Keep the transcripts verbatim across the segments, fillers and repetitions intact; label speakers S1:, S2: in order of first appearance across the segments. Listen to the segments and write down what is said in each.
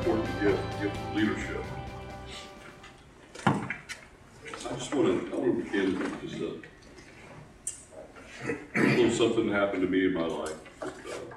S1: important gift, gift of leadership. I just want to, I want to begin with just a, a little something that happened to me in my life. That,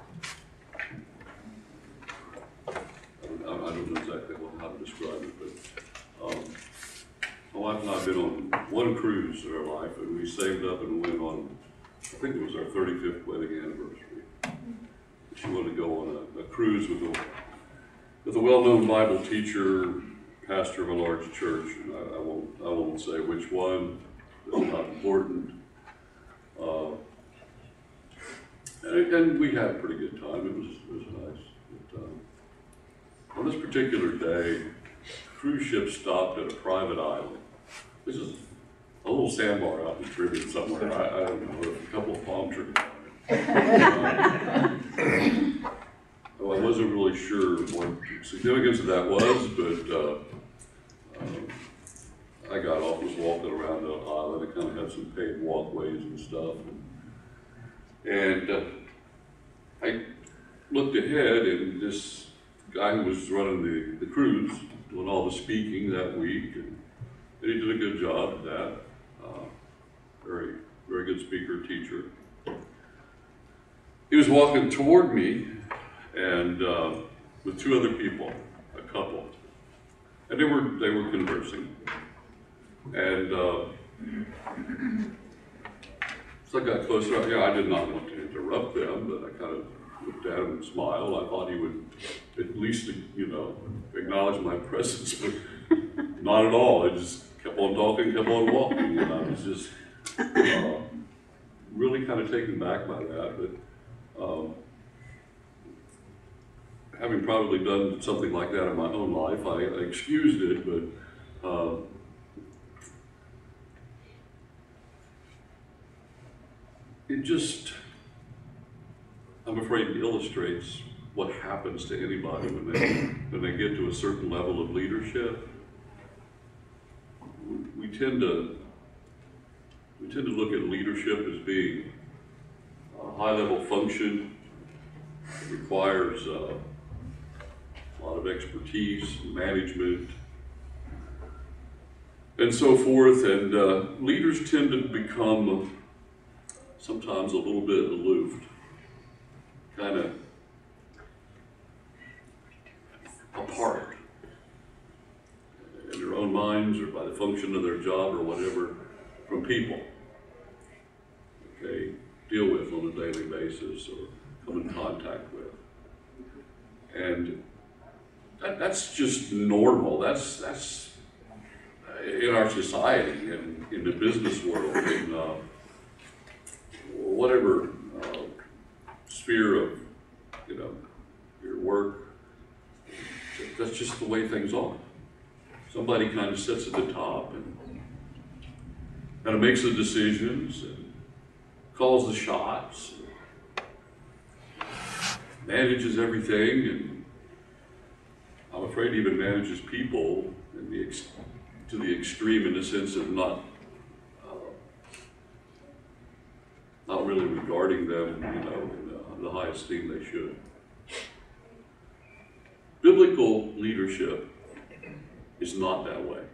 S1: uh, I, I don't know exactly how to describe it, but um, my wife and I have been on one cruise in our life, and we saved up and went on, I think it was our thirty-fifth wedding anniversary. She wanted to go on a, a cruise with a, with a well-known Bible teacher, pastor of a large church, and I, I won't I won't say which one. It's not important. Uh, and, and we had a pretty good time. It was it was nice. But, um, on this particular day, the cruise ship stopped at a private island. This is a little sandbar out in the Caribbean somewhere. I, I don't know, with a couple of palm trees. Uh, well, I wasn't really sure what the significance of that was, but uh, um, I got off, was walking around the island. It kind of had some paved walkways and stuff. And, and uh, I looked ahead, and this guy who was running the, the cruise, doing all the speaking that week, and, and he did a good job at that. Uh, very, very good speaker, teacher. He was walking toward me, and uh, with two other people, a couple, and they were they were conversing. And uh, so I got closer. Yeah, I did not want to interrupt them, but I kind of looked at him and smiled. I thought he would at least, you know, acknowledge my presence, but not at all. I just kept on talking, kept on walking, and I was just uh, really kind of taken back by that. But Um, having probably done something like that in my own life, I, I excused it, but uh, it just, I'm afraid it illustrates what happens to anybody when they, when they get to a certain level of leadership. We, we tend to, we tend to look at leadership as being a high-level function. It requires uh, a lot of expertise, management, and so forth. And uh, leaders tend to become sometimes a little bit aloof, kind of apart in their own minds or by the function of their job or whatever from people. Okay. Deal with on a daily basis or come in contact with. And that, that's just normal. That's that's in our society and in the business world, in uh, whatever uh, sphere of, you know, your work. That's just the way things are. Somebody kind of sits at the top and kind of makes the decisions and calls the shots, manages everything, and I'm afraid even manages people in the ex to the extreme in the sense of not uh, not really regarding them, you know, in the, in the high esteem they should. Biblical leadership is not that way.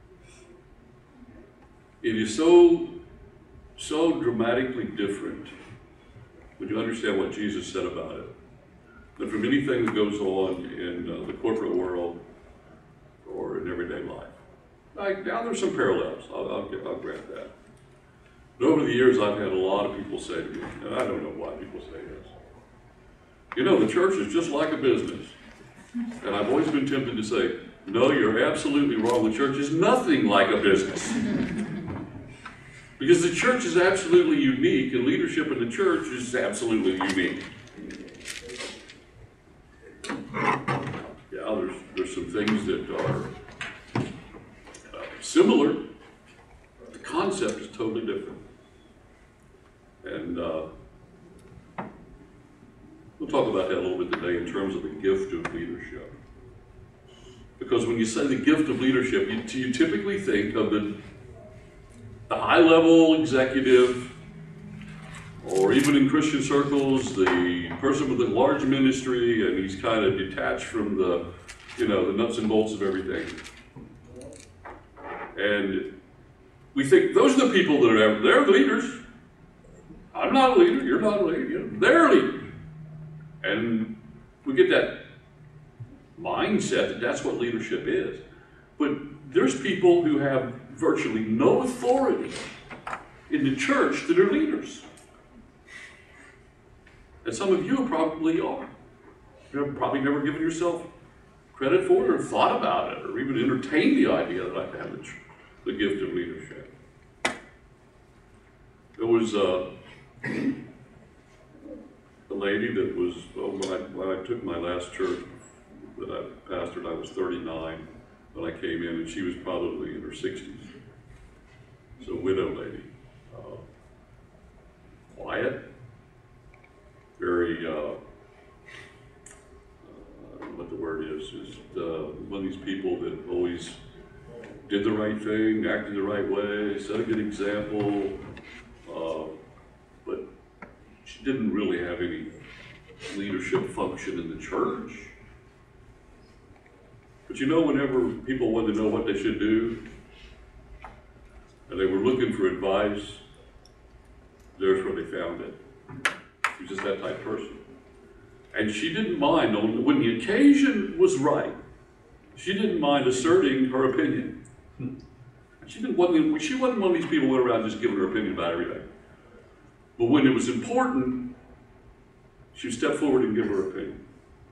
S1: It is so so dramatically different when you understand what Jesus said about it, than from anything that goes on in uh, the corporate world or in everyday life. Like, now there's some parallels, I'll, I'll, I'll grant that. But over the years, I've had a lot of people say to me, and I don't know why people say this, you know, the church is just like a business. And I've always been tempted to say, no, you're absolutely wrong. The church is nothing like a business. Because the church is absolutely unique, and leadership in the church is absolutely unique. Yeah, there's, there's some things that are uh, similar. The concept is totally different. And uh, we'll talk about that a little bit today in terms of the gift of leadership. Because when you say the gift of leadership, you, you typically think of the The high-level executive, or even in Christian circles, the person with a large ministry, and he's kind of detached from the you know, the nuts and bolts of everything. And we think those are the people that are, they're the leaders. I'm not a leader, you're not a leader, you know, they're a leader. And we get that mindset that that's what leadership is. But there's people who have virtually no authority in the church that are leaders. And some of you probably are. You've probably never given yourself credit for it or thought about it or even entertained the idea that I have the, the gift of leadership. There was uh, a lady that was, well, when, I, when I took my last church that I pastored, I was thirty-nine when I came in, and she was probably in her sixties. So a widow lady. Uh, quiet, very, uh, uh, I don't know what the word is, is uh, one of these people that always did the right thing, acted the right way, set a good example, uh, but she didn't really have any leadership function in the church. But you know, whenever people wanted to know what they should do, and they were looking for advice, there's where they found it. She was just that type of person. And she didn't mind, when the occasion was right, she didn't mind asserting her opinion. She didn't want, she wasn't one of these people who went around just giving her opinion about everything. But when it was important, she would step forward and give her opinion.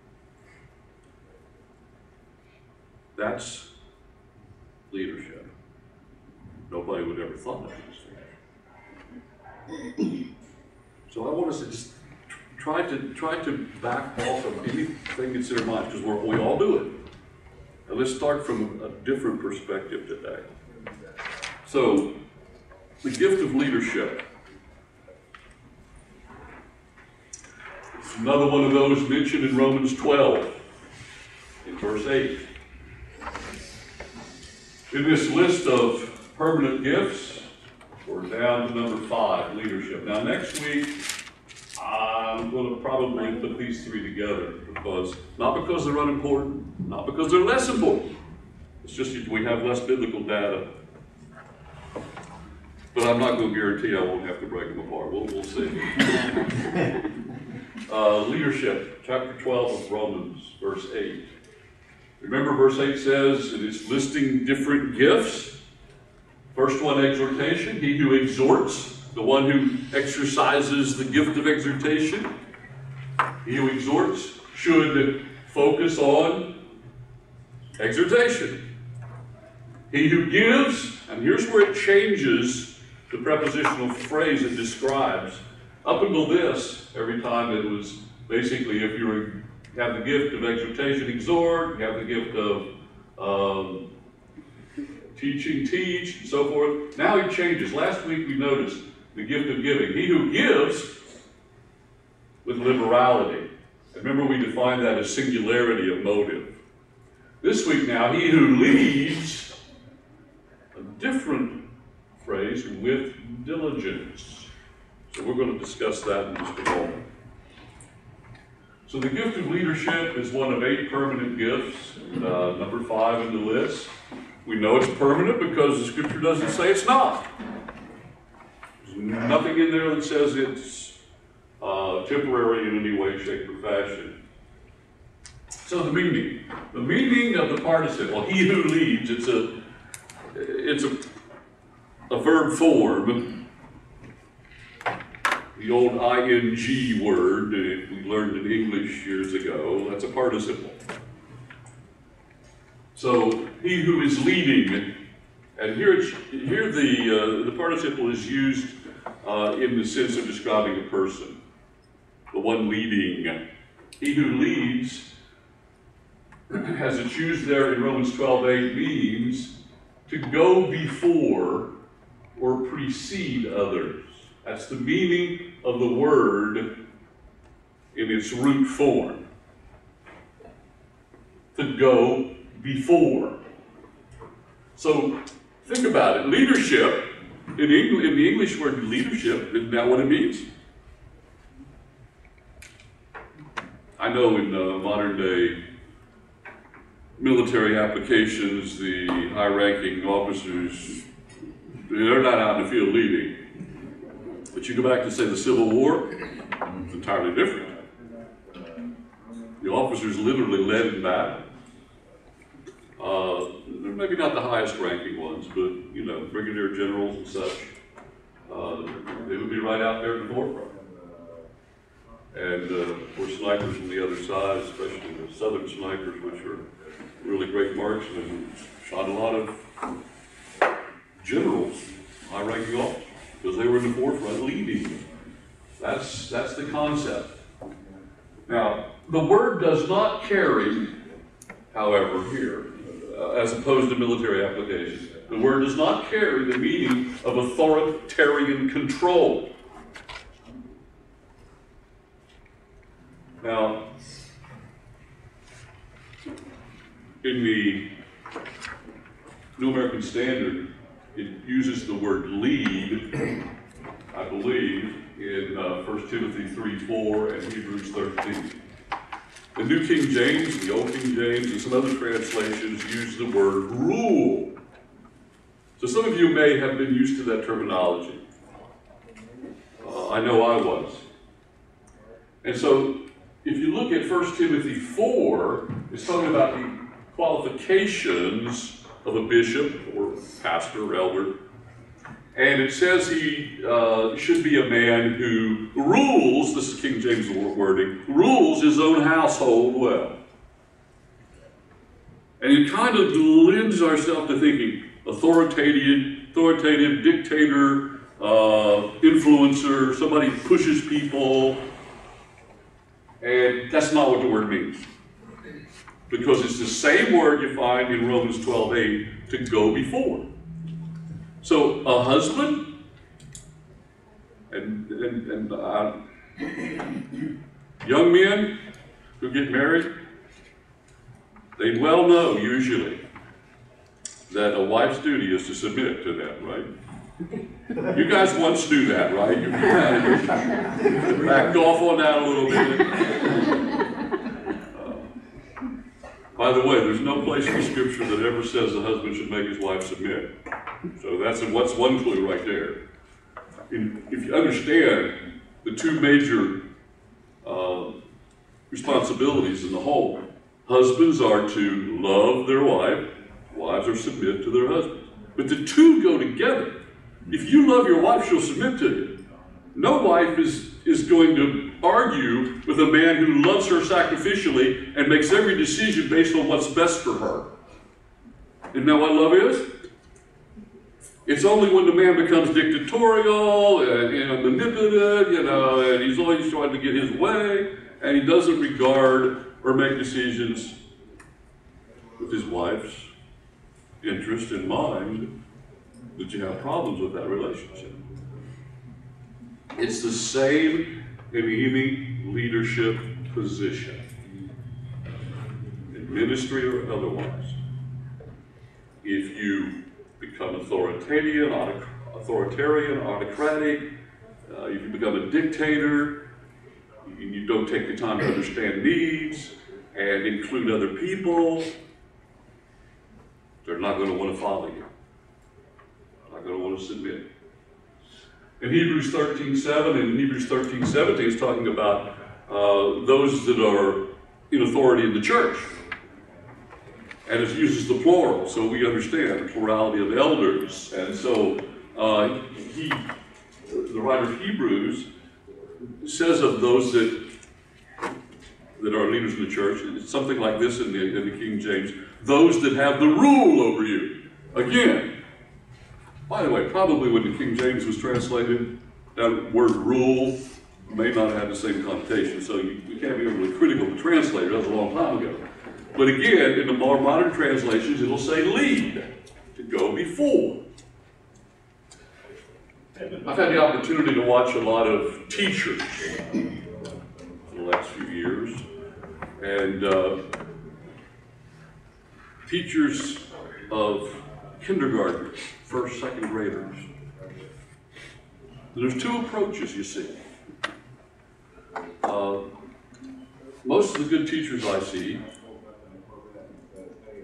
S1: That's leadership. Nobody would ever thought of these things. So I want us to just try to try to back off of anything that's in our minds, because we all do it. And let's start from a different perspective today. So, the gift of leadership. It's another one of those mentioned in Romans twelve, in verse eight. In this list of permanent gifts, we're down to number five, leadership. Now next week, I'm going to probably put these three together, because not because they're unimportant, not because they're less important. It's just we have less biblical data. But I'm not going to guarantee I won't have to break them apart. We'll, we'll see. uh, leadership, chapter twelve of Romans, verse eight. Remember, verse eight says it is listing different gifts. First one, exhortation. He who exhorts, the one who exercises the gift of exhortation, he who exhorts should focus on exhortation. He who gives, and here's where it changes the prepositional phrase it describes. Up until this, every time it was basically if you have the gift of exhortation, exhort, you have the gift of um, teaching, teach, and so forth. Now it changes. Last week we noticed the gift of giving. He who gives with liberality. Remember, we defined that as singularity of motive. This week now, he who leads, a different phrase, with diligence. So we're going to discuss that in just a moment. So the gift of leadership is one of eight permanent gifts, uh, number five in the list. We know it's permanent because the scripture doesn't say it's not. There's nothing in there that says it's uh, temporary in any way, shape, or fashion. So the meaning, the meaning of the participle, he who leads, it's a, it's a, a verb form. The old I N G word that we learned in English years ago, that's a participle. So, he who is leading, and here, it's, here the, uh, the participle is used uh, in the sense of describing a person, the one leading. He who leads, as it's used there in Romans twelve eight, means to go before or precede others. That's the meaning of the word in its root form. To go before. So think about it. Leadership, in, English, in the English word leadership, isn't that what it means? I know in uh, modern day military applications, the high-ranking officers, they're not out in the field leading. But you go back to, say, the Civil War, it's entirely different. The officers literally led in battle. Uh, they're maybe not the highest-ranking ones, but, you know, brigadier generals and such, uh, they would be right out there in the forefront. And, uh, of course, snipers from the other side, especially the southern snipers, which are really great marksmen, shot a lot of generals, high-ranking officers, because they were in the forefront leading. That's, that's the concept. Now, the word does not carry, however, here, uh, as opposed to military applications, the word does not carry the meaning of authoritarian control. Now, in the New American Standard, it uses the word lead, I believe, in uh, First Timothy three four and Hebrews thirteen. The New King James, the Old King James, and some other translations use the word rule. So some of you may have been used to that terminology. Uh, I know I was. And so if you look at First Timothy four, it's talking about the qualifications of a bishop or pastor or elder. And it says he uh, should be a man who rules, this is King James wording, rules his own household well. And it kind of lends ourselves to thinking authoritative, authoritative dictator, uh, influencer, somebody who pushes people. And that's not what the word means. Because it's the same word you find in Romans twelve eight, to go before. So a husband and, and, and uh, young men who get married, they well know usually that a wife's duty is to submit to them, right? You guys once knew that, right? You kind of backed off on that a little bit. By the way, there's no place in the scripture that ever says the husband should make his wife submit. So that's a, what's one clue right there. In, if you understand the two major uh, responsibilities in the home, husbands are to love their wife, wives are to submit to their husbands. But the two go together. If you love your wife, she'll submit to you. No wife is, is going to argue with a man who loves her sacrificially and makes every decision based on what's best for her. Isn't that what love is? It's only when the man becomes dictatorial and, and manipulative, you know, and he's always trying to get his way, and he doesn't regard or make decisions with his wife's interest in mind, that you have problems with that relationship. It's the same in any leadership position, in ministry or otherwise. If you become authoritarian, autoc authoritarian, autocratic, uh, if you become a dictator, you, you don't take the time to understand needs and include other people, they're not going to want to follow you. They're not going to want to submit. In Hebrews thirteen seven and Hebrews thirteen seventeen is talking about uh, those that are in authority in the church. And it uses the plural, so we understand the plurality of elders. And so uh, he, the writer of Hebrews says of those that that are leaders in the church, it's something like this in the, in the King James, those that have the rule over you. Again, by the way, probably when the King James was translated, that word rule may not have the same connotation, so you, you can't be overly critical of the translator. That was a long time ago. But again, in the more modern translations, it'll say lead, to go before. I've had the opportunity to watch a lot of teachers in the last few years, and uh, teachers of kindergarten, first, second graders. There's two approaches, you see. Uh, most of the good teachers I see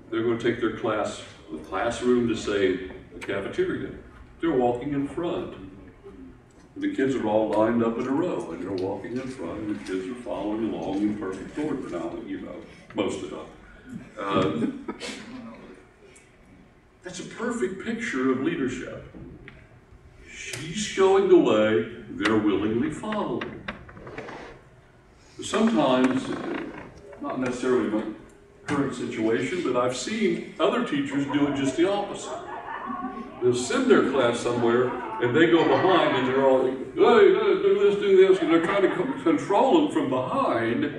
S1: they're going to take their class, the classroom to, say, the cafeteria. They're walking in front. The kids are all lined up in a row, and they're walking in front, and the kids are following along in perfect order. Now, you know, most of the time. Uh, that's a perfect picture of leadership. She's showing the way, they're willingly following. Sometimes, not necessarily my current situation, but I've seen other teachers do just the opposite. They'll send their class somewhere, and they go behind, and they're all, hey, do this, do this, and they're trying to control them from behind.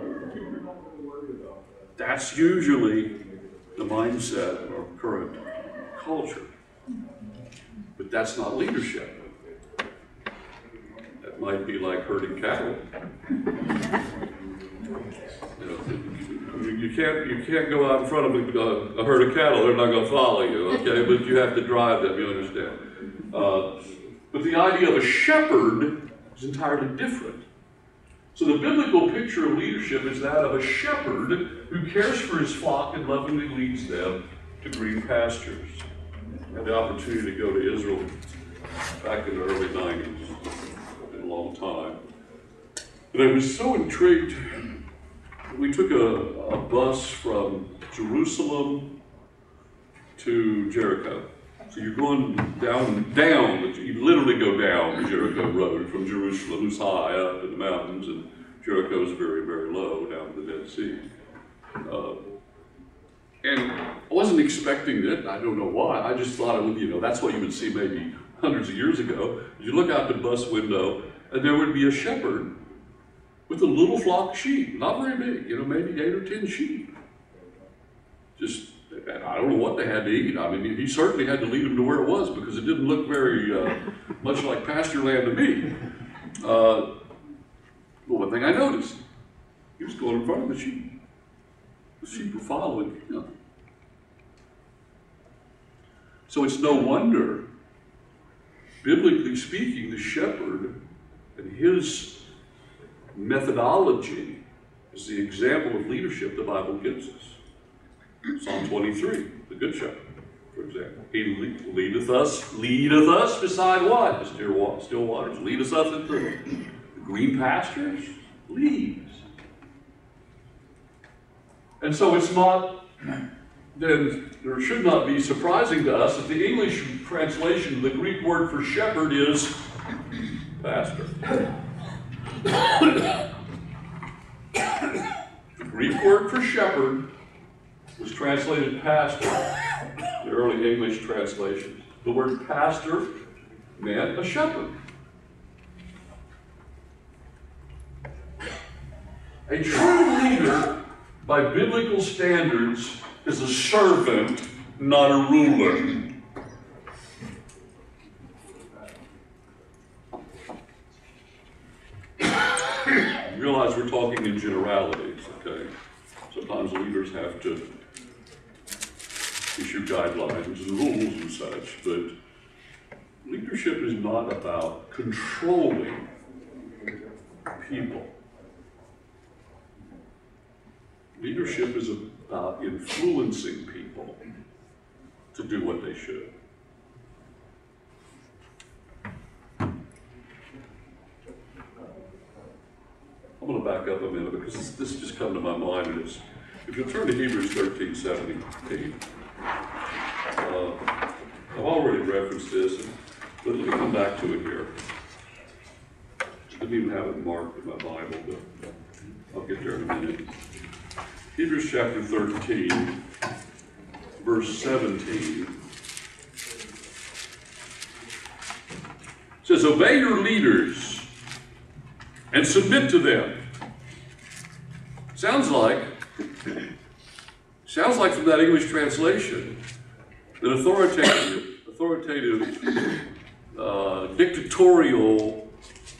S1: That's usually the mindset of our current culture. But that's not leadership. That might be like herding cattle. You know, you can't you can't go out in front of a, a herd of cattle; they're not going to follow you. Okay, but you have to drive them. You understand? Uh, but the idea of a shepherd is entirely different. So the biblical picture of leadership is that of a shepherd who cares for his flock and lovingly leads them to green pastures. I had the opportunity to go to Israel back in the early nineties. It's been a long time. And I was so intrigued. We took a, a bus from Jerusalem to Jericho. So you're going down, down, you literally go down the Jericho Road from Jerusalem, who's high up in the mountains, and Jericho is very, very low down to the Dead Sea. Uh, and I wasn't expecting it. I don't know why. I just thought it would, you know, that's what you would see maybe hundreds of years ago. You look out the bus window, and there would be a shepherd with a little flock of sheep, not very big, you know, maybe eight or ten sheep. Just, I don't know what they had to eat. I mean, he certainly had to lead them to where it was because it didn't look very uh, much like pasture land to me. Uh, but one thing I noticed, he was going in front of the sheep. The sheep were following him. So it's no wonder, biblically speaking, the shepherd and his methodology is the example of leadership the Bible gives us. Psalm twenty-three, the Good Shepherd, for example. He leadeth us, leadeth us beside what? The still, still waters. Leadeth us into the green pastures. Leads. And so it's not, then there should not be surprising to us that the English translation of the Greek word for shepherd is pastor. The Greek word for shepherd was translated pastor, the early English translation. The word pastor meant a shepherd. A true leader, by biblical standards, is a servant, not a ruler. Realize we're talking in generalities, okay? Sometimes leaders have to issue guidelines and rules and such, but leadership is not about controlling people. Leadership is about influencing people to do what they should. I'm going to back up a minute because this, this just come to my mind. And it's, if you'll turn to Hebrews thirteen seventeen, uh, I've already referenced this, and let me come back to it here. I didn't even have it marked in my Bible, but I'll get there in a minute. Hebrews chapter thirteen, verse seventeen. It says, obey your leaders and submit to them. Sounds like, sounds like from that English translation, that authoritative, authoritative, uh, dictatorial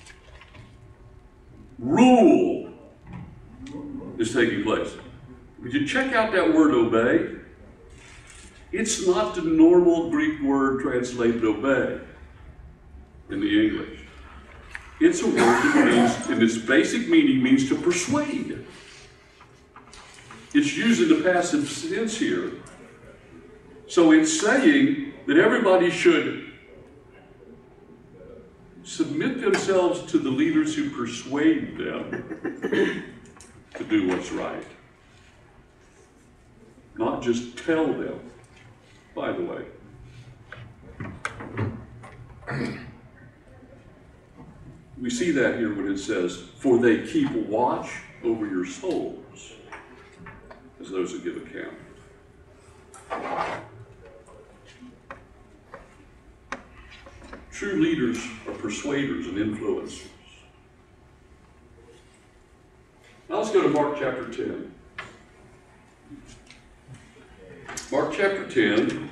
S1: rule is taking place. Would you check out that word obey? It's not the normal Greek word translated obey in the English. It's a word that means, in its basic meaning, means to persuade. it's using the passive tense here. So it's saying that everybody should submit themselves to the leaders who persuade them to do what's right. Not just tell them, by the way. We see that here when it says, for they keep watch over your souls as those who give account. True leaders are persuaders and influencers. Now let's go to Mark chapter ten. Mark chapter ten.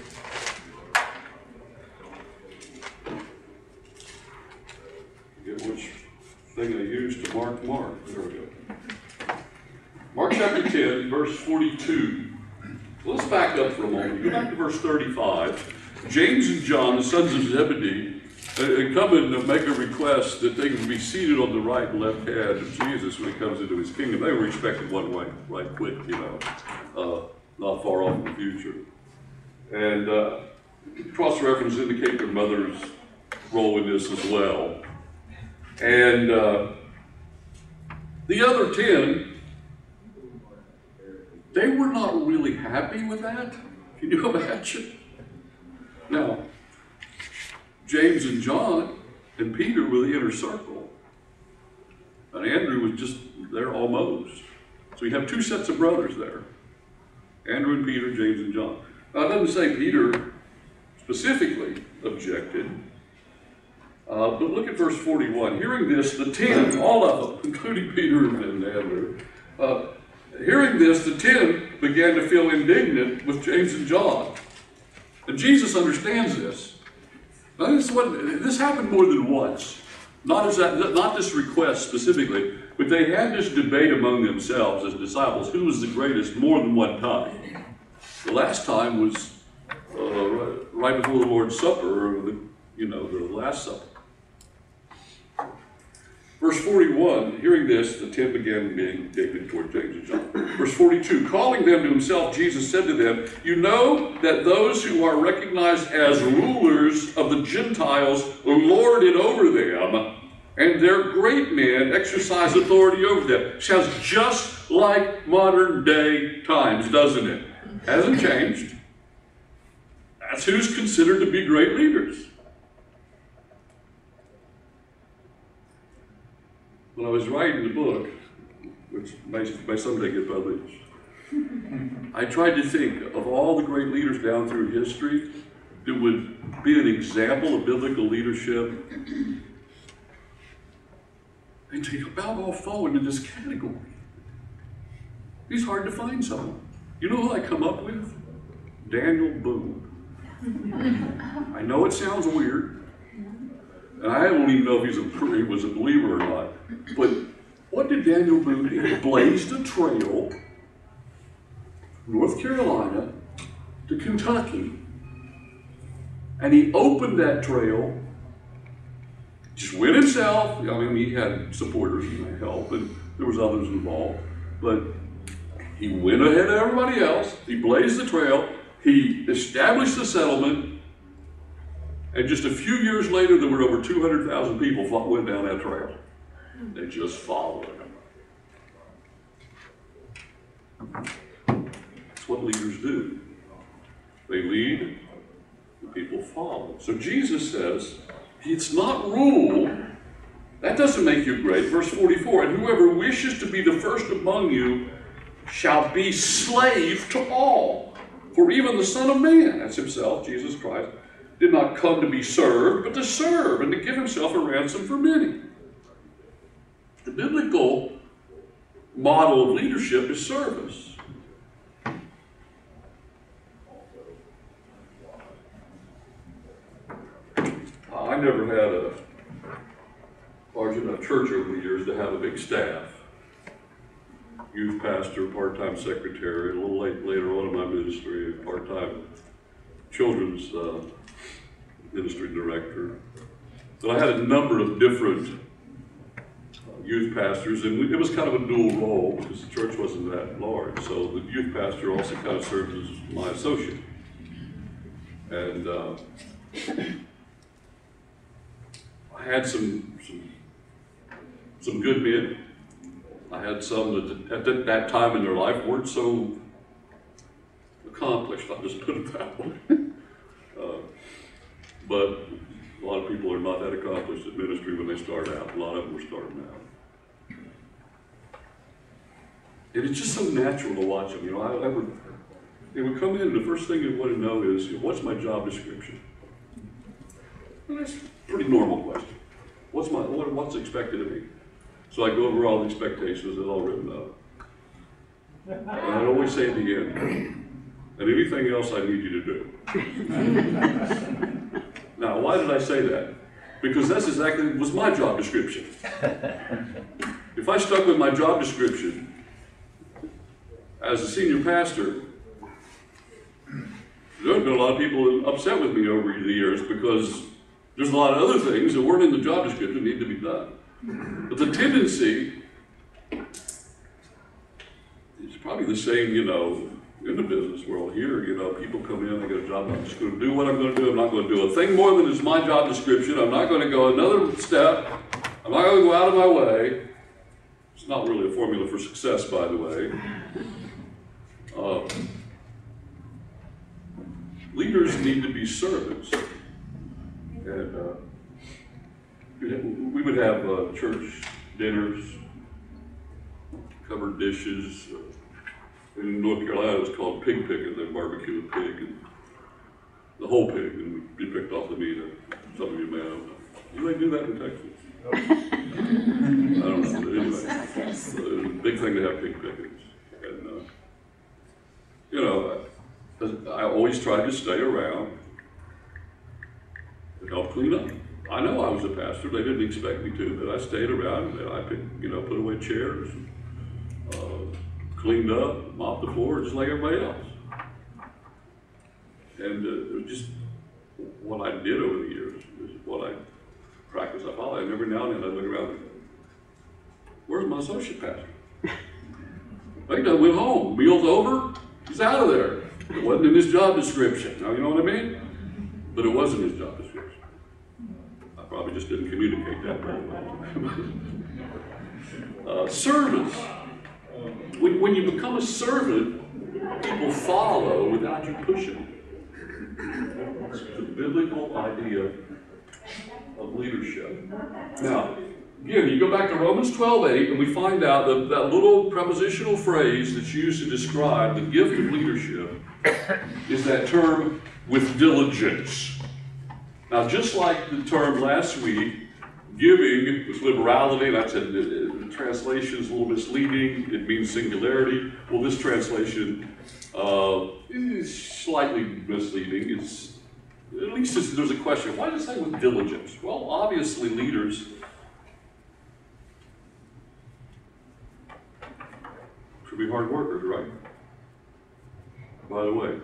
S1: Get which thing I used to mark Mark. There we go. Mark chapter ten, verse forty-two. Let's back up for a moment. Go back to verse thirty-five. James and John, the sons of Zebedee, uh, come and uh, make a request that they can be seated on the right and left hand of Jesus when he comes into his kingdom. They were expected one way, right quick, you know, uh, not far off in the future. And uh, cross-references indicate their mother's role in this as well. And uh, the other ten, they were not really happy with that. Can you imagine? Now, James and John and Peter were the inner circle. And Andrew was just there almost. So you have two sets of brothers there. Andrew and Peter, James and John. Now, it doesn't say Peter specifically objected. Uh, but look at verse forty-one. Hearing this, the ten, all of them, including Peter and Andrew, uh, hearing this, the ten began to feel indignant with James and John. And Jesus understands this. Now, this, what, this happened more than once. Not, as that, not this request specifically, but they had this debate among themselves as disciples, who was the greatest, more than one time. The last time was uh, right before the Lord's Supper, or the, you know, the Last Supper. Verse forty-one, hearing this, the ten began being indignant toward James and John. Verse forty-two, calling them to himself, Jesus said to them, you know that those who are recognized as rulers of the Gentiles lord it over them, and their great men exercise authority over them. Sounds just like modern day times, doesn't it? Hasn't changed. That's who's considered to be great leaders. When I was writing the book, which may, may someday get published, I tried to think of all the great leaders down through history that would be an example of biblical leadership. And they about all fall into this category. It's hard to find someone. You know who I come up with? Daniel Boone. I know it sounds weird. And I don't even know if he's a, he was a believer or not. But what did Daniel Boone do? He blazed a trail from North Carolina to Kentucky. And he opened that trail, just went himself. I mean, he had supporters and help, and there was others involved. But he went ahead of everybody else. He blazed the trail. He established the settlement. And just a few years later, there were over two hundred thousand people that went down that trail. They just followed him. That's what leaders do. They lead, the people follow. So Jesus says, it's not rule. That doesn't make you great. Verse forty-four, and whoever wishes to be the first among you shall be slave to all. For even the Son of Man, that's himself, Jesus Christ, did not come to be served, but to serve and to give himself a ransom for many. The biblical model of leadership is service. I never had a large enough church over the years to have a big staff. Youth pastor, part-time secretary, a little late, later on in my ministry, part-time children's uh, ministry director. But I had a number of different youth pastors, and we, it was kind of a dual role because the church wasn't that large. So the youth pastor also kind of served as my associate. And uh, I had some, some some good men. I had some that at that time in their life weren't so accomplished, I'll just put it that way. Uh, but a lot of people are not that accomplished at ministry when they start out. A lot of them were starting out. And it's just so natural to watch them. You know, I, I would, they would come in, and the first thing they want to know is, you know, what's my job description? And that's a pretty normal question. What's my, what, what's expected of me? So I go over all the expectations, it's all written up. And I'd always say at the end, and anything else I need you to do. Now, why did I say that? Because that's exactly was my job description. If I stuck with my job description as a senior pastor, there have been a lot of people upset with me over the years because there's a lot of other things that weren't in the job description that need to be done. But the tendency is probably the same, you know, in the business world here. You know, people come in, they get a job, I'm just going to do what I'm going to do. I'm not going to do a thing more than is my job description. I'm not going to go another step. I'm not going to go out of my way. It's not really a formula for success, by the way. Uh, leaders need to be servants. And uh, we would have uh, church dinners, covered dishes. Uh, in North Carolina, it was called pig picking. They barbecue a pig, and the whole pig, and be picked off the meat. Some of you may know. You may do that in Texas. I don't know. But anyway, it's a big thing to have pig pickings. And, uh, you know, I always tried to stay around to help clean up. I know I was a pastor. They didn't expect me to, but I stayed around and I picked, you know, put away chairs, uh, cleaned up, mopped the floor, just like everybody else. And uh, it was just what I did over the years, is what I practiced. I followed, and every now and then I look around and go, where's my associate pastor? He done went home. Meal's over, he's out of there. It wasn't in his job description. Now, you know what I mean? But it wasn't his job description. I probably just didn't communicate that very well. uh, service. When, when you become a servant, people follow without you pushing. It's the biblical idea of leadership. Now, again, you go back to Romans twelve eight, and we find out that that little prepositional phrase that's used to describe the gift of leadership is that term, with diligence. Now, just like the term last week, giving with liberality, and I said the, the translation is a little misleading, it means singularity. Well, this translation uh, is slightly misleading. It's, at least it's, there's a question, why does it say with diligence? Well, obviously leaders should be hard workers, right? By the way,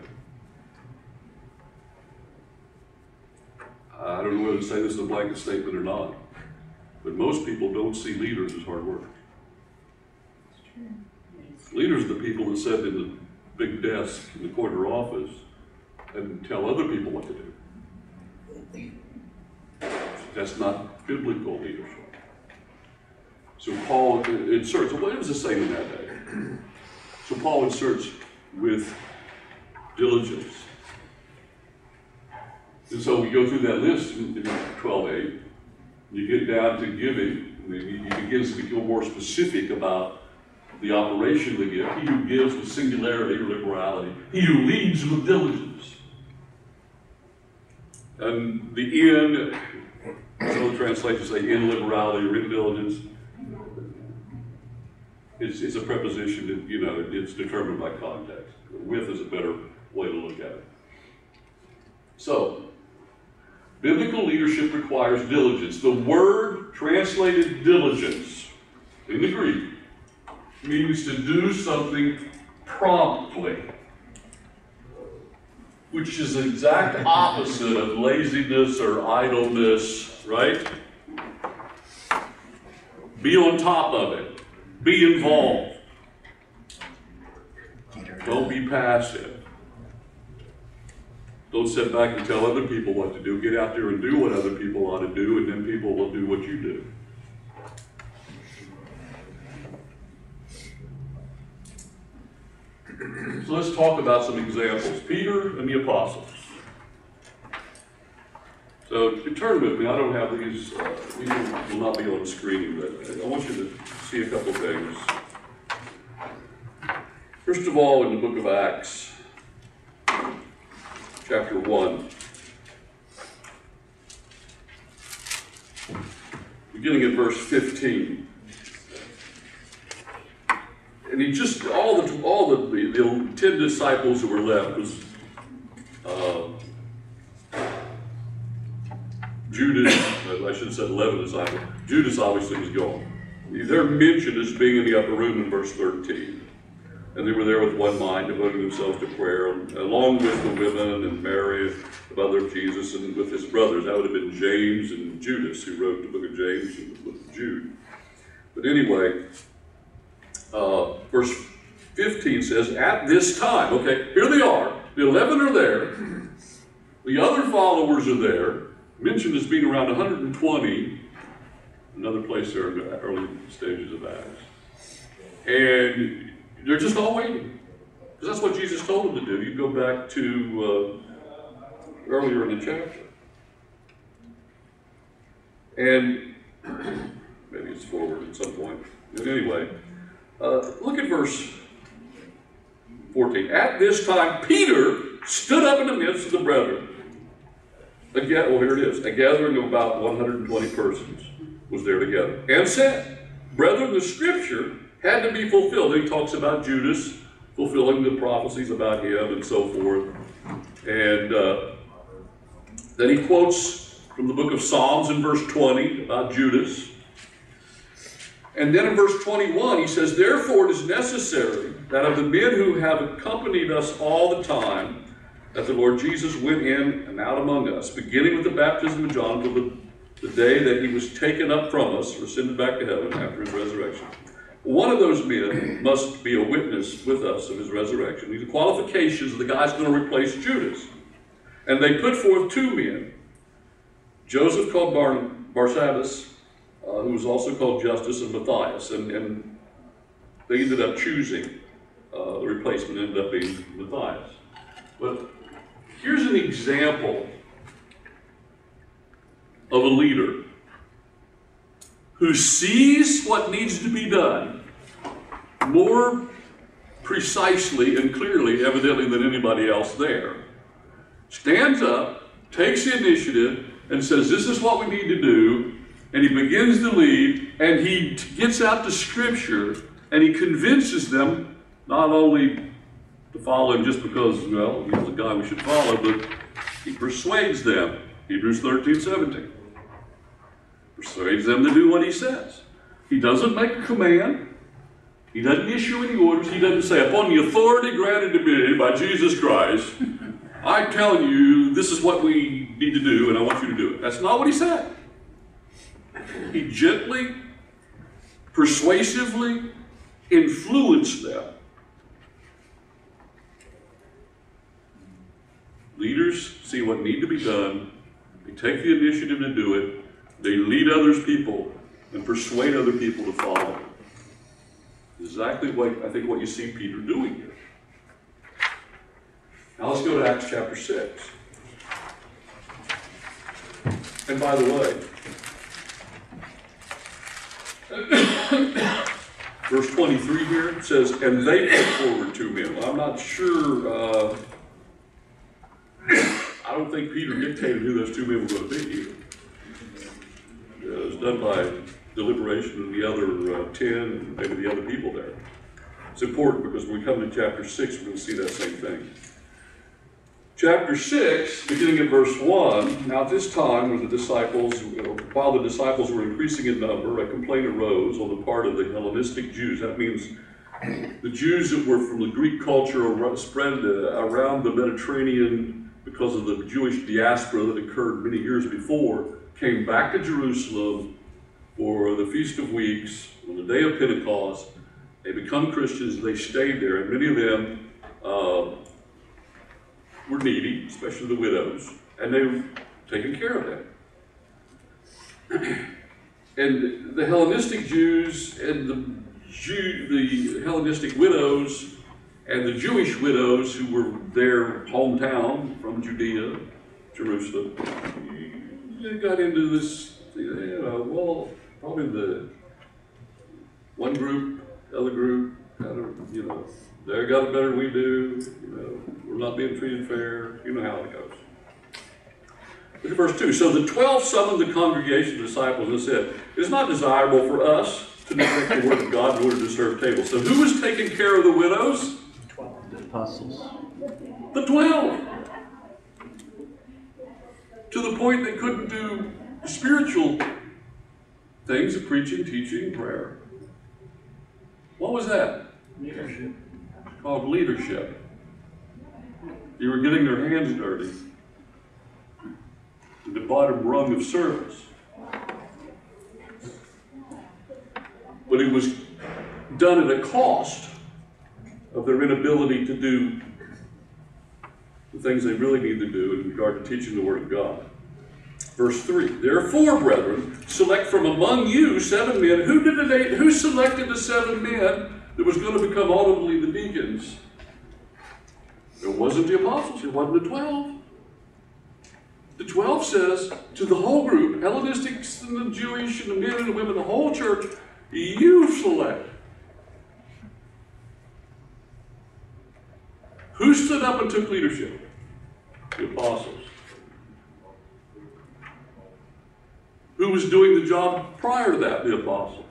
S1: I don't know whether to say this is a blanket statement or not, but most people don't see leaders as hard workers. Leaders are the people that sit in the big desk in the corner office and tell other people what to do. That's not biblical leadership. So Paul inserts, what was the saying in that day? So Paul inserts with diligence. And so we go through that list in twelve eight. You get down to giving, and he begins to become more specific about the operation of the gift. He who gives with singularity or liberality. He who leads with diligence. And the in, some translations say in liberality or in diligence. It's, it's a preposition that, you know, it's determined by context. With is a better way to look at it. So, biblical leadership requires diligence. The word translated diligence in the Greek means to do something promptly, which is the exact opposite of laziness or idleness, right? Be on top of it. Be involved. Don't be passive. Don't sit back and tell other people what to do. Get out there and do what other people ought to do, and then people will do what you do. So let's talk about some examples. Peter and the apostles. So you turn with me. I don't have these. Uh, these will not be on the screen, but I want you to see a couple things. First of all, in the book of Acts, chapter one, beginning at verse fifteen. And he just, all the all the, the, the ten disciples that were left was uh, Judas, I should have said eleven disciples. Judas obviously was gone. They're mentioned as being in the upper room in verse thirteen. And they were there with one mind, devoting themselves to prayer, along with the women and Mary, the mother of Jesus, and with his brothers. That would have been James and Judas, who wrote the book of James and the book of Jude. But anyway, uh, verse fifteen says, at this time, okay, here they are. The eleven are there. The other followers are there, mentioned as being around one hundred twenty, another place there in the early stages of Acts. And they're just all waiting. Because that's what Jesus told them to do. You go back to uh, earlier in the chapter. And maybe it's forward at some point. But anyway, uh, look at verse fourteen. At this time, Peter stood up in the midst of the brethren. Again, well, here it is. A gathering of about one hundred twenty persons was there together. And said, brethren, the scripture had to be fulfilled. He talks about Judas fulfilling the prophecies about him and so forth. And uh, then he quotes from the book of Psalms in verse twenty about Judas. And then in verse twenty-one, he says, therefore it is necessary that of the men who have accompanied us all the time, that the Lord Jesus went in and out among us, beginning with the baptism of John till the, the day that he was taken up from us, or ascended back to heaven after his resurrection. One of those men must be a witness with us of his resurrection. These are qualifications of the guy's going to replace Judas. And they put forth two men, Joseph called Bar Barsabbas, uh, who was also called Justus, and Matthias. And, and they ended up choosing, uh, the replacement ended up being Matthias. But here's an example of a leader who sees what needs to be done more precisely and clearly, evidently, than anybody else there. Stands up, takes the initiative, and says, this is what we need to do, and he begins to lead, and he gets out the scripture, and he convinces them not only to follow him just because, well, he's the guy we should follow, but he persuades them. Hebrews thirteen, seventeen. Persuades them to do what he says. He doesn't make a command. He doesn't issue any orders. He doesn't say, upon the authority granted to me by Jesus Christ, I'm telling you this is what we need to do and I want you to do it. That's not what he said. He gently, persuasively influenced them. Leaders see what needs to be done. They take the initiative to do it. They lead other people and persuade other people to follow. Exactly what I think what you see Peter doing here. Now let's go to Acts chapter six. And by the way, verse twenty-three here says, and they put forward two men. Well, I'm not sure. Uh, I don't think Peter dictated who those two men were going to be either. Uh, it was done by deliberation of the other uh, ten and maybe the other people there. It's important because when we come to chapter six, we're going to see that same thing. Chapter six, beginning at verse one, now at this time when the disciples, you know, while the disciples were increasing in number, a complaint arose on the part of the Hellenistic Jews. That means the Jews that were from the Greek culture spread uh, around the Mediterranean because of the Jewish diaspora that occurred many years before, came back to Jerusalem for the Feast of Weeks, on the day of Pentecost. They become Christians, they stayed there, and many of them uh, were needy, especially the widows, and they were taking care of them. And the Hellenistic Jews and the, Jew, the Hellenistic widows and the Jewish widows who were their hometown from Judea, Jerusalem, they got into this, you know, well, probably the one group, other group, kind of, you know, they got it better than we do, you know, we're not being treated fair, you know how it goes. Look at verse two. So the twelve summoned the congregation of disciples and said, it is not desirable for us to neglect the word of God in order to serve tables. So who was taking care of the widows?
S2: The apostles.
S1: The twelve. To the point they couldn't do spiritual things of preaching, teaching, prayer. What was that?
S2: Leadership.
S1: Called leadership. You were getting their hands dirty. The bottom rung of service. But it was done at a cost of their inability to do the things they really need to do in regard to teaching the Word of God. Verse three, therefore, brethren, select from among you seven men. Who did they, who selected the seven men that was going to become ultimately the deacons? It wasn't the apostles, it wasn't the twelve. The twelve says to the whole group, Hellenistics and the Jewish and the men and the women, the whole church, you select. Who stood up and took leadership? The apostles. Who was doing the job prior to that? The apostles.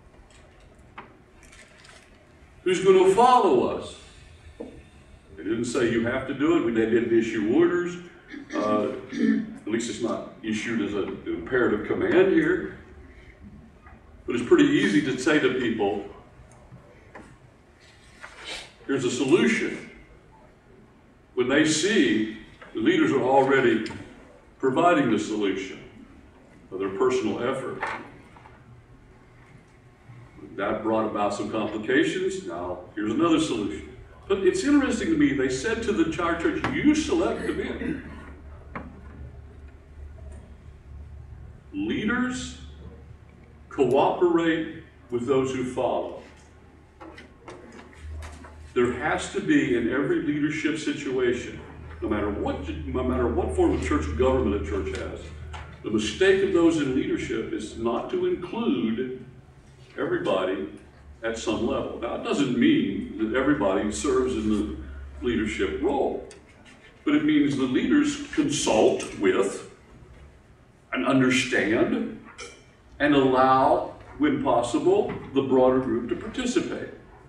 S1: Who's going to follow us? They didn't say you have to do it. They didn't issue orders. Uh, at least it's not issued as an imperative command here. But it's pretty easy to say to people, here's a solution. When they see the leaders are already providing the solution of their personal effort. That brought about some complications. Now, here's another solution. But it's interesting to me, they said to the entire church, you select the men. Leaders cooperate with those who follow. There has to be in every leadership situation, no matter what, no matter what form of church government a church has, the mistake of those in leadership is not to include everybody at some level. Now, it doesn't mean that everybody serves in the leadership role, but it means the leaders consult with and understand and allow, when possible, the broader group to participate.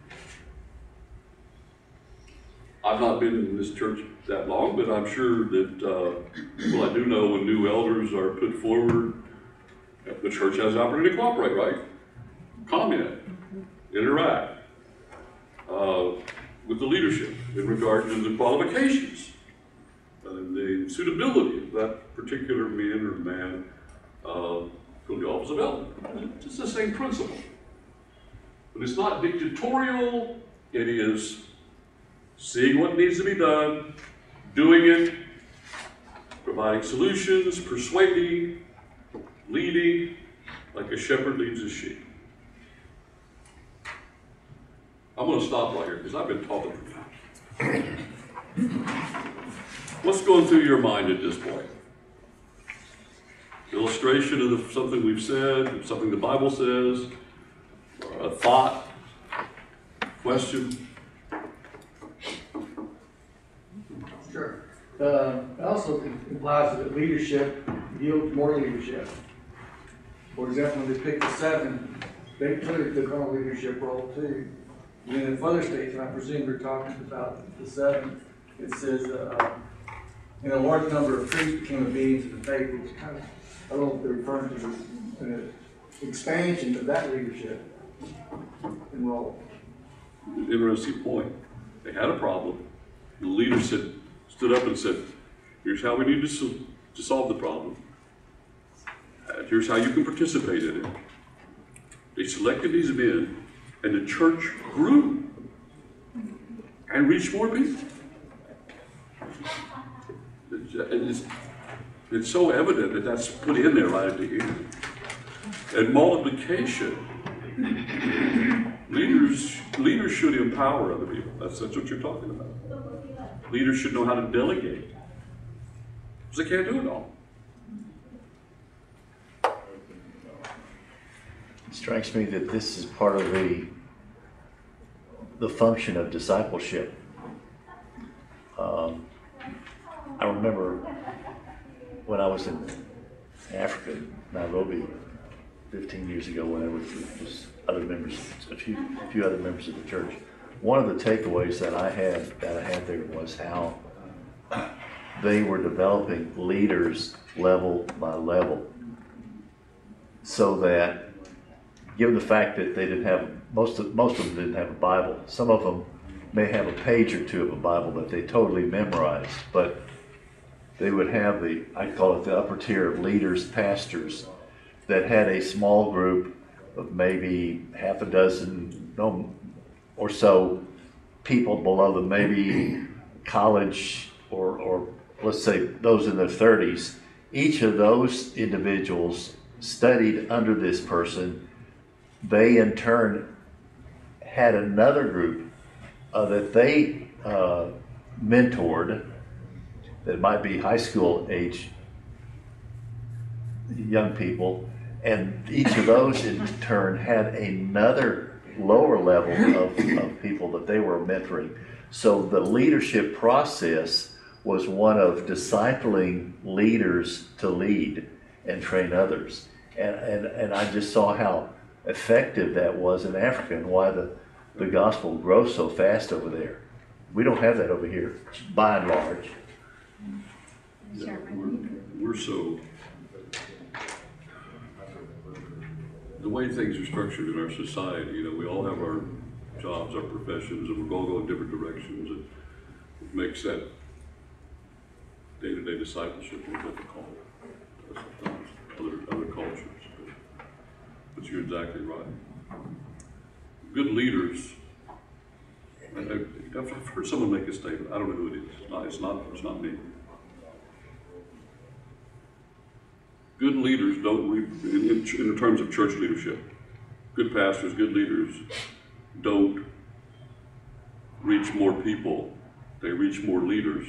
S1: I've not been in this church that long, but I'm sure that, uh, well, I do know when new elders are put forward, the church has the opportunity to cooperate, right? Comment, interact uh, with the leadership in regard to the qualifications and the suitability of that particular man or man uh, for the office of elder. It's the same principle. But it's not dictatorial, it is seeing what needs to be done, doing it, providing solutions, persuading, leading, like a shepherd leads his sheep. I'm going to stop right here because I've been talking for time. What's going through your mind at this point? Illustration of the, something we've said, something the Bible says, or a thought, question?
S3: Sure. Uh, it also implies that leadership yields more leadership. For example, when they picked the seven, they clearly took on a leadership role too. And then in further states, and I presume we're talking about the seven, it says, uh, and a large number of priests became obedient to the faith, which kind of, I don't know if they're referring to the uh, expansion of that leadership and role.
S1: Interesting point. They had a problem. The leader said, stood up and said, here's how we need to, so, to solve the problem. Uh, here's how you can participate in it. They selected these men, and the church grew and reached more people. It's, it's, it's so evident that that's put in there right at the end. And multiplication. Leaders, leaders should empower other people. That's, that's what you're talking about. Leaders should know how to delegate. Because they can't do it all.
S2: It strikes me that this is part of the the function of discipleship. Um, I remember when I was in Africa, Nairobi, fifteen years ago, when there was, was other members, a few, a few other members of the church. One of the takeaways that I had that I had there was how they were developing leaders level by level, so that, given the fact that they didn't have most of most of them didn't have a Bible, some of them may have a page or two of a Bible that they totally memorized, but they would have the, I call it the upper tier of leaders, pastors, that had a small group of maybe half a dozen no, or so people below them, maybe college or, or let's say those in their thirties. Each of those individuals studied under this person. They in turn had another group uh, that they uh, mentored that might be high school age young people, and each of those in turn had another lower level of, of people that they were mentoring. So the leadership process was one of discipling leaders to lead and train others. And, and, and I just saw how effective that was in Africa and why the, the gospel grows so fast over there. We don't have that over here, by and large.
S1: Yeah, we're, we're so, the way things are structured in our society, you know, we all have our jobs, our professions, and we're all going different directions, and it makes that day-to-day discipleship more difficult sometimes, other, other cultures. But, but you're exactly right. Good leaders, I, I've heard someone make a statement, I don't know who it is, it's not, it's not, it's not me. Good leaders don't, re, in, in terms of church leadership, good pastors, good leaders don't reach more people, they reach more leaders.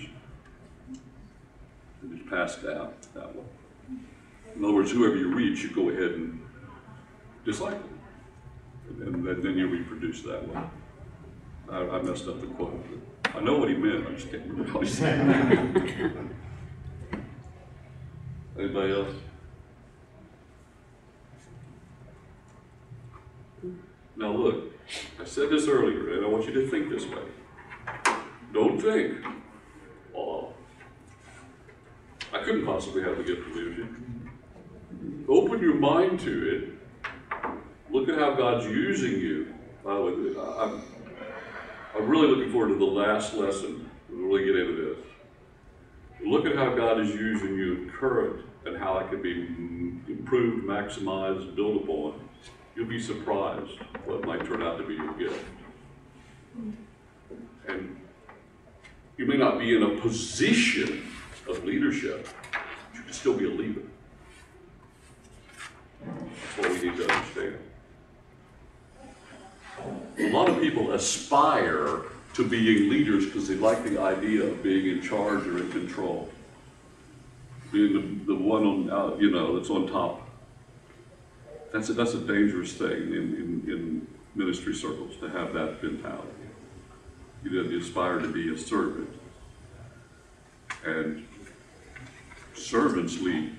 S1: And just pass it out that way. In other words, whoever you reach, you go ahead and disciple them. And then, then you reproduce that way. I, I messed up the quote. I know what he meant, I just can't remember how he said it. Anybody else? Now look, I said this earlier, and I want you to think this way. Don't think, oh, I couldn't possibly have the gift of leadership. Open your mind to it. Look at how God's using you. By the way, I'm, I'm really looking forward to the last lesson. We'll really get into this. Look at how God is using you in current and how it can be improved, maximized, built upon. You'll be surprised what might turn out to be your gift. And you may not be in a position of leadership, but you can still be a leader. That's what we need to understand. A lot of people aspire to being leaders because they like the idea of being in charge or in control. Being the, the one on, uh, you know, that's on top. That's a, that's a dangerous thing in, in, in ministry circles, to have that mentality. You know, you aspire to be a servant. And servants lead.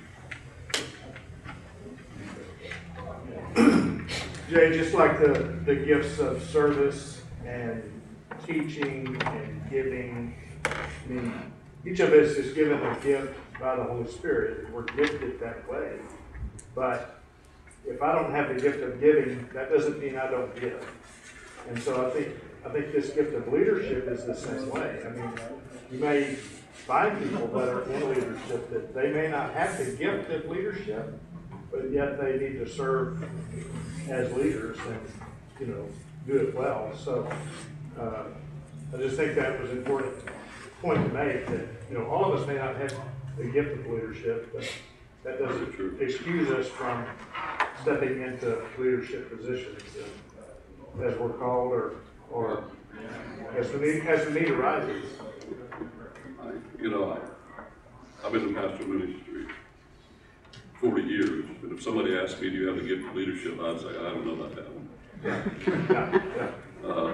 S4: Jay, just like the, the gifts of service and teaching and giving, I mean, each of us is given a gift by the Holy Spirit. We're gifted that way. But if I don't have the gift of giving, that doesn't mean I don't give. And so I think I think this gift of leadership is the same way. I mean, you may find people that are in leadership that they may not have the gift of leadership, but yet they need to serve as leaders and, you know, do it well. So, uh, I just think that was an important point to make, that, you know, all of us may not have the gift of leadership, but that doesn't excuse us from stepping into leadership positions uh, as we're called, or, or as the need, as the need arises.
S1: I, you know, I, I've been in pastoral ministry forty years, but if somebody asked me, do you have the gift of leadership, I'd say, I don't know about that one.
S4: Yeah, yeah.
S1: Uh,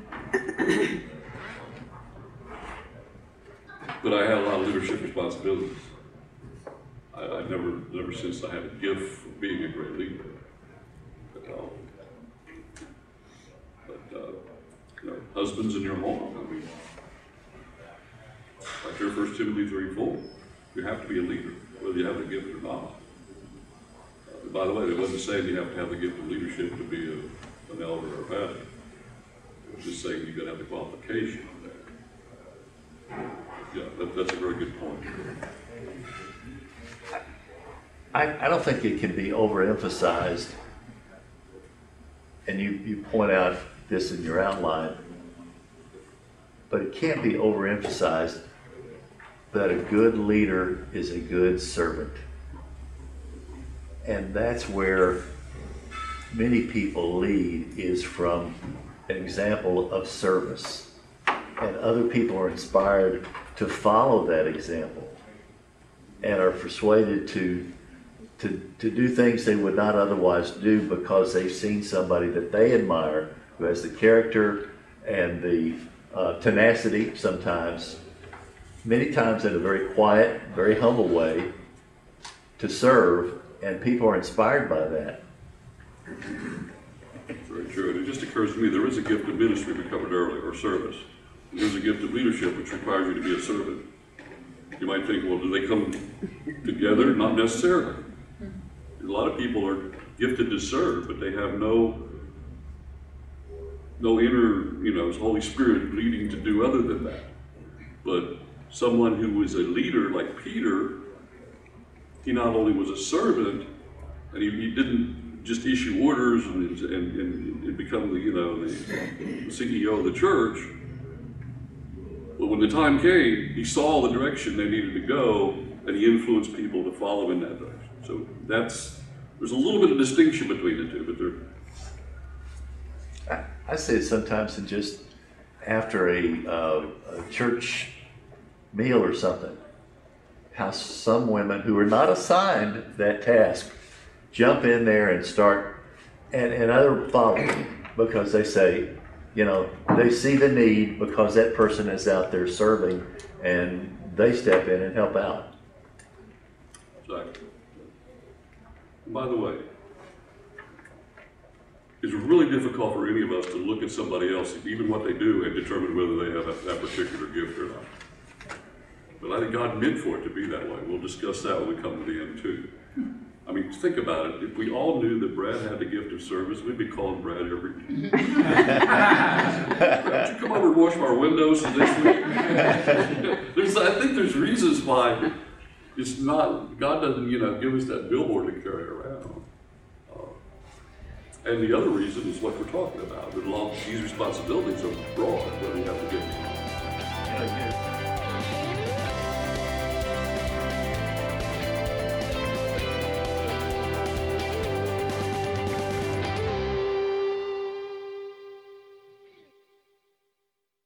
S1: but I had a lot of leadership responsibilities. I, I never, never since I had a gift for being a great leader. But, uh, but uh, you know, husbands in your home, I mean, like your First Timothy three four, you have to be a leader, whether you have the gift or not. Uh, by the way, they wasn't saying you have to have the gift of leadership to be a, an elder or a pastor. It was just saying you got to have the qualification there. Yeah, that, that's a very good point.
S2: I, I don't think it can be overemphasized, and you, you point out this in your outline, but it can't be overemphasized that a good leader is a good servant. And that's where many people lead, is from an example of service. And other people are inspired to follow that example and are persuaded to, to, to do things they would not otherwise do because they've seen somebody that they admire who has the character and the uh, tenacity sometimes, many times in a very quiet, very humble way, to serve, and people are inspired by that.
S1: Very true. And it just occurs to me, there is a gift of ministry we covered earlier, or service. And there's a gift of leadership which requires you to be a servant. You might think, well, do they come together? Not necessarily. A lot of people are gifted to serve, but they have no no inner, you know, Holy Spirit leading to do other than that. But someone who was a leader like Peter, he not only was a servant, and he, he didn't just issue orders and, and, and, and become the, you know, the C E O of the church. But when the time came, he saw the direction they needed to go, and he influenced people to follow in that direction. So that's, there's a little bit of distinction between the two, but they're.
S2: I, I say it sometimes in just after a, uh, a church meal or something, how some women who are not assigned that task jump in there and start, and, and other follow, because they say, you know, they see the need because that person is out there serving, and they step in and help out.
S1: Exactly. And by the way, it's really difficult for any of us to look at somebody else, even what they do, and determine whether they have that, that particular gift or not. But I think God meant for it to be that way. We'll discuss that when we come to the end too. I mean, think about it. If we all knew that Brad had the gift of service, we'd be calling Brad every day. Brad, you come over and wash our windows this week? There's, I think there's reasons why it's not, God doesn't, you know, give us that billboard to carry around. Uh, and the other reason is what we're talking about. That a lot of these responsibilities are broad, whether you have the gift or not.